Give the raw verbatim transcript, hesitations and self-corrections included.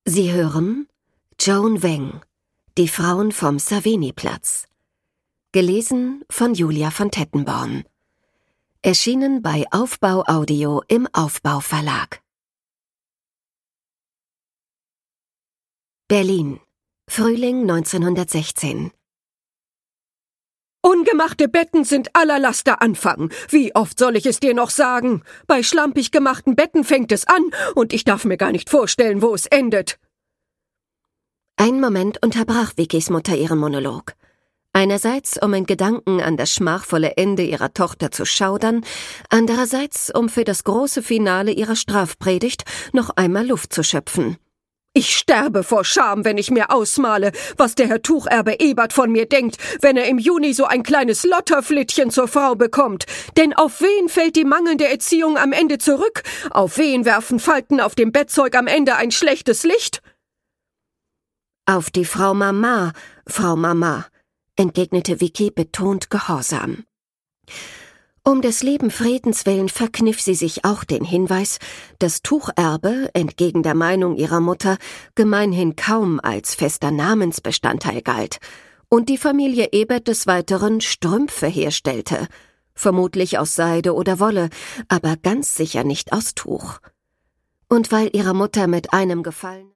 Sie hören Joan Weng, Die Frauen vom Saveni-Platz. Gelesen von Julia von Tettenborn. Erschienen bei Aufbau Audio im Aufbau Verlag. Berlin, Frühling neunzehnhundertsechzehn. Ungemachte Betten sind aller Laster Anfang. Wie oft soll ich es dir noch sagen? Bei schlampig gemachten Betten fängt es an und ich darf mir gar nicht vorstellen, wo es endet. Ein Moment unterbrach Vickys Mutter ihren Monolog. Einerseits, um in Gedanken an das schmachvolle Ende ihrer Tochter zu schaudern, andererseits, um für das große Finale ihrer Strafpredigt noch einmal Luft zu schöpfen. Ich sterbe vor Scham, wenn ich mir ausmale, was der Herr Tucherbe Ebert von mir denkt, wenn er im Juni so ein kleines Lotterflittchen zur Frau bekommt. Denn auf wen fällt die mangelnde Erziehung am Ende zurück? Auf wen werfen Falten auf dem Bettzeug am Ende ein schlechtes Licht? Auf die Frau Mama, Frau Mama, entgegnete Vicky betont gehorsam. Um des lieben Friedens willen verkniff sie sich auch den Hinweis, dass Tucherbe, entgegen der Meinung ihrer Mutter, gemeinhin kaum als fester Namensbestandteil galt und die Familie Ebert des Weiteren Strümpfe herstellte, vermutlich aus Seide oder Wolle, aber ganz sicher nicht aus Tuch. Und weil ihrer Mutter mit einem Gefallen